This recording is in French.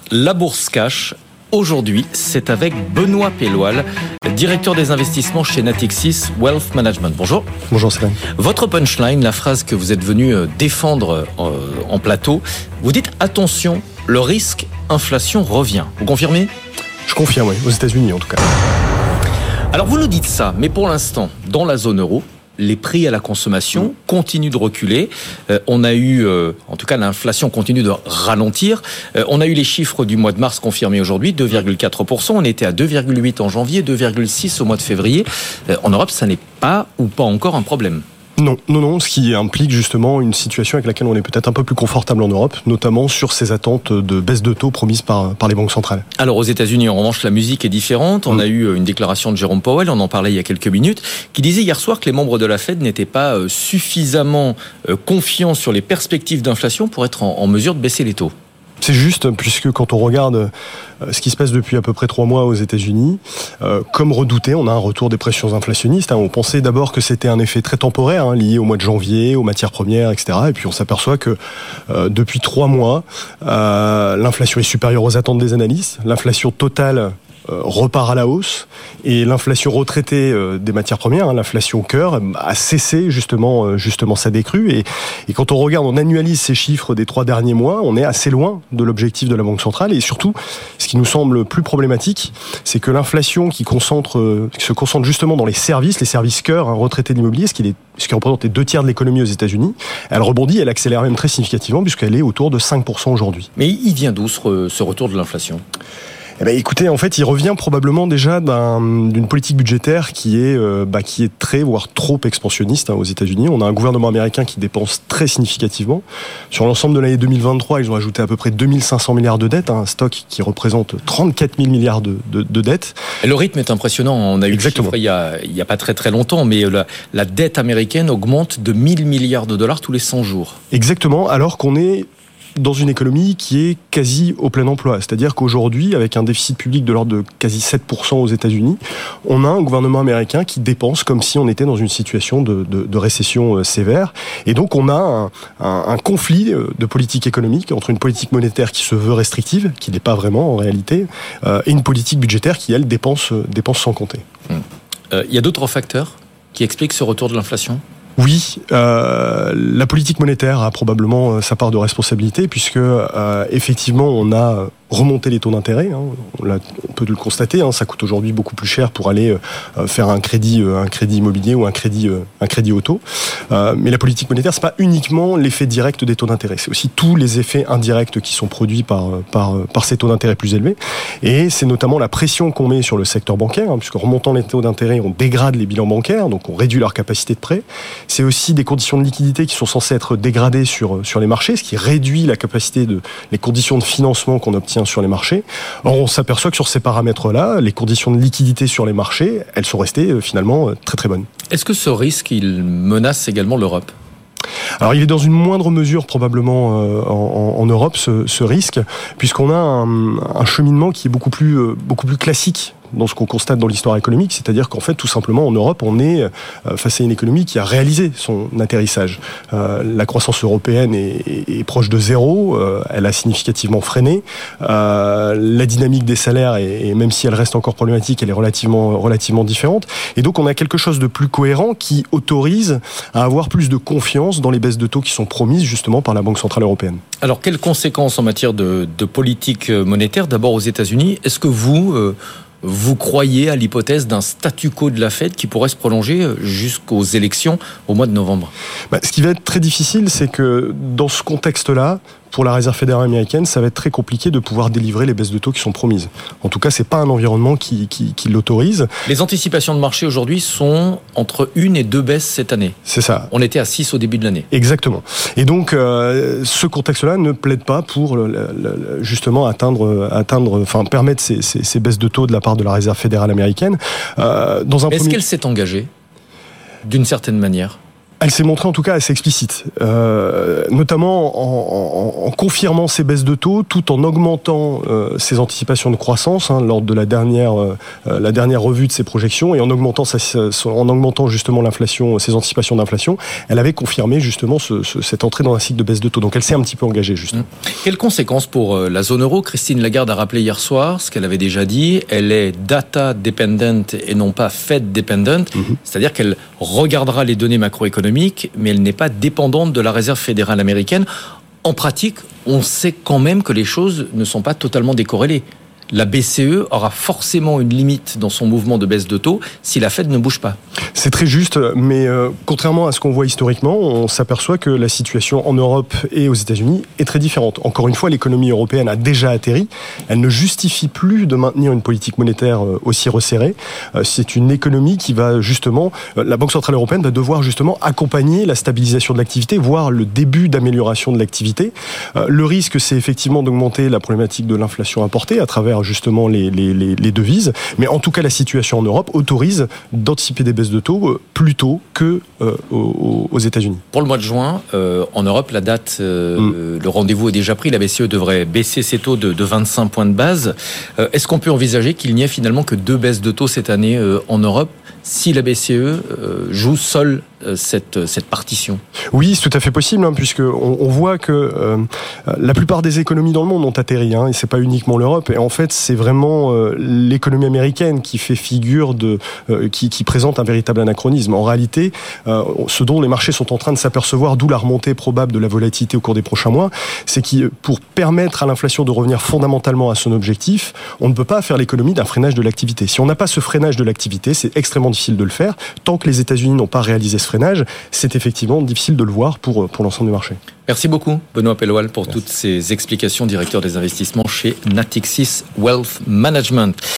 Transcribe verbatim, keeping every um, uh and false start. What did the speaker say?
La Bourse Cash, aujourd'hui, c'est avec Benoît Pelloual, directeur des investissements chez Natixis Wealth Management. Bonjour. Bonjour Céline. Votre punchline, la phrase que vous êtes venu défendre en plateau, vous dites « Attention, le risque inflation revient ». Vous confirmez ? Je confirme, oui, aux États-Unis en tout cas. Alors vous nous dites ça, mais pour l'instant, dans la zone euro, les prix à la consommation continuent de reculer. Euh, on a eu, euh, en tout cas, l'inflation continue de ralentir. Euh, on a eu les chiffres du mois de mars confirmés aujourd'hui, deux virgule quatre pour cent. On était à deux virgule huit en janvier, deux virgule six au mois de février. Euh, en Europe, ça n'est pas ou pas encore un problème. Non, non, non, ce qui implique justement une situation avec laquelle on est peut-être un peu plus confortable en Europe, notamment sur ces attentes de baisse de taux promises par, par les banques centrales. Alors aux États-Unis, en revanche, la musique est différente. On mmh. a eu une déclaration de Jérôme Powell, on en parlait il y a quelques minutes, qui disait hier soir que les membres de la Fed n'étaient pas suffisamment confiants sur les perspectives d'inflation pour être en, en mesure de baisser les taux. C'est juste, puisque quand on regarde ce qui se passe depuis à peu près trois mois aux États-Unis, euh, comme redouté, on a un retour des pressions inflationnistes. Hein. On pensait d'abord que c'était un effet très temporaire, hein, lié au mois de janvier, aux matières premières, et cetera. Et puis on s'aperçoit que euh, depuis trois mois, euh, l'inflation est supérieure aux attentes des analystes. L'inflation totale Euh, repart à la hausse et l'inflation retraitée euh, des matières premières, hein, l'inflation cœur, a cessé justement euh, justement sa décrue et, et quand on regarde, on annualise ces chiffres des trois derniers mois, on est assez loin de l'objectif de la Banque centrale et surtout, ce qui nous semble plus problématique, c'est que l'inflation qui concentre, euh, qui se concentre justement dans les services, les services cœur, hein, retraités de l'immobilier, ce qui, est, ce qui représente les deux tiers de l'économie aux États-Unis, elle rebondit, elle accélère même très significativement puisqu'elle est autour de cinq pour cent aujourd'hui. Mais il vient d'où ce, ce retour de l'inflation ? Eh ben, écoutez, en fait, il revient probablement déjà d'un, d'une politique budgétaire qui est, euh, bah, qui est très, voire trop expansionniste hein, aux États-Unis. On a un gouvernement américain qui dépense très significativement. Sur l'ensemble de l'année deux mille vingt-trois, ils ont ajouté à peu près deux mille cinq cents milliards de dettes, hein, un stock qui représente trente-quatre mille milliards de, de, de dettes. Et le rythme est impressionnant. On a eu Exactement. le chiffre il y a, il y a pas très très longtemps, mais la, la dette américaine augmente de mille milliards de dollars tous les cent jours. Exactement, alors qu'on est dans une économie qui est quasi au plein emploi. C'est-à-dire qu'aujourd'hui, avec un déficit public de l'ordre de quasi sept pour cent aux États-Unis, on a un gouvernement américain qui dépense comme si on était dans une situation de, de, de récession sévère. Et donc, on a un, un, un conflit de politique économique entre une politique monétaire qui se veut restrictive, qui n'est pas vraiment en réalité, euh, et une politique budgétaire qui, elle, dépense, dépense sans compter. Hum. Euh, y a d'autres facteurs qui expliquent ce retour de l'inflation ? Oui, euh, la politique monétaire a probablement sa part de responsabilité puisque euh, effectivement on a remonté les taux d'intérêt. Hein, on, l'a, on peut le constater. Hein, ça coûte aujourd'hui beaucoup plus cher pour aller euh, faire un crédit, euh, un crédit immobilier ou un crédit, euh, un crédit auto. Euh, mais la politique monétaire, c'est pas uniquement l'effet direct des taux d'intérêt. C'est aussi tous les effets indirects qui sont produits par par par ces taux d'intérêt plus élevés. Et c'est notamment la pression qu'on met sur le secteur bancaire, hein, puisque en remontant les taux d'intérêt, on dégrade les bilans bancaires, donc on réduit leur capacité de prêt. C'est aussi des conditions de liquidité qui sont censées être dégradées sur sur les marchés, ce qui réduit la capacité de les conditions de financement qu'on obtient sur les marchés. Or, on s'aperçoit que sur ces paramètres-là, les conditions de liquidité sur les marchés, elles sont restées euh, finalement euh, très très bonnes. Est-ce que ce risque, il menace également l'Europe ? Alors, il est dans une moindre mesure probablement euh, en, en Europe ce, ce risque, puisqu'on a un, un cheminement qui est beaucoup plus euh, beaucoup plus classique dans ce qu'on constate dans l'histoire économique, c'est-à-dire qu'en fait, tout simplement, en Europe, on est euh, face à une économie qui a réalisé son atterrissage. Euh, la croissance européenne est, est, est proche de zéro, euh, elle a significativement freiné. Euh, la dynamique des salaires, est, et même si elle reste encore problématique, elle est relativement, relativement différente. Et donc, on a quelque chose de plus cohérent qui autorise à avoir plus de confiance dans les baisses de taux qui sont promises justement par la Banque Centrale Européenne. Alors, quelles conséquences en matière de, de politique monétaire, d'abord aux États-Unis ? Est-ce que vous... Euh Vous croyez à l'hypothèse d'un statu quo de la Fed qui pourrait se prolonger jusqu'aux élections au mois de novembre ? Bah, ce qui va être très difficile, c'est que dans ce contexte-là, pour la Réserve fédérale américaine, ça va être très compliqué de pouvoir délivrer les baisses de taux qui sont promises. En tout cas, c'est pas un environnement qui, qui, qui l'autorise. Les anticipations de marché aujourd'hui sont entre une et deux baisses cette année. C'est ça. On était à six au début de l'année. Exactement. Et donc, euh, ce contexte-là ne plaide pas pour le, le, le, justement atteindre, atteindre, enfin permettre ces, ces, ces baisses de taux de la part de la Réserve fédérale américaine. Euh, dans un Est-ce premier... qu'elle s'est engagée d'une certaine manière ? Elle s'est montrée en tout cas assez explicite, euh, notamment en, en, en confirmant ces baisses de taux, tout en augmentant euh, ses anticipations de croissance hein, lors de la dernière, euh, la dernière revue de ses projections et en augmentant, sa, en augmentant justement l'inflation, ses anticipations d'inflation. Elle avait confirmé justement ce, ce, cette entrée dans un cycle de baisse de taux. Donc elle s'est un petit peu engagée justement. Mmh. Quelles conséquences pour la zone euro ? Christine Lagarde a rappelé hier soir ce qu'elle avait déjà dit. Elle est data dependent et non pas Fed dependent, mmh. c'est-à-dire qu'elle regardera les données macroéconomiques, mais elle n'est pas dépendante de la Réserve fédérale américaine. En pratique, on sait quand même que les choses ne sont pas totalement décorrélées. La B C E aura forcément une limite dans son mouvement de baisse de taux si la Fed ne bouge pas. C'est très juste, mais euh, contrairement à ce qu'on voit historiquement, on s'aperçoit que la situation en Europe et aux États-Unis est très différente. Encore une fois, l'économie européenne a déjà atterri. Elle ne justifie plus de maintenir une politique monétaire aussi resserrée. Euh, c'est une économie qui va justement, euh, la Banque centrale européenne va devoir justement accompagner la stabilisation de l'activité, voire le début d'amélioration de l'activité. Euh, le risque, c'est effectivement d'augmenter la problématique de l'inflation importée à travers justement les, les, les, les devises. Mais en tout cas, la situation en Europe autorise d'anticiper des baisses de taux plus tôt que euh, aux, aux États-Unis. Pour le mois de juin, euh, en Europe, la date, euh, mm. le rendez-vous est déjà pris. La B C E devrait baisser ses taux de, de vingt-cinq points de base. Euh, est-ce qu'on peut envisager qu'il n'y ait finalement que deux baisses de taux cette année euh, en Europe si la B C E euh, joue seule euh, cette, cette partition ? Oui, c'est tout à fait possible, hein, puisque on, on voit que euh, la plupart des économies dans le monde ont atterri, hein, et c'est pas uniquement l'Europe. Et en fait, c'est vraiment euh, l'économie américaine qui fait figure de, euh, qui, qui présente un véritable anachronisme. En réalité, euh, ce dont les marchés sont en train de s'apercevoir, d'où la remontée probable de la volatilité au cours des prochains mois, c'est que pour permettre à l'inflation de revenir fondamentalement à son objectif, on ne peut pas faire l'économie d'un freinage de l'activité. Si on n'a pas ce freinage de l'activité, c'est extrêmement difficile de le faire. Tant que les États-Unis n'ont pas réalisé ce freinage, c'est effectivement difficile de le voir pour, pour l'ensemble du marché. Merci beaucoup, Benoît Pelloual, pour Merci. toutes ces explications, directeur des investissements chez Natixis Wealth Management.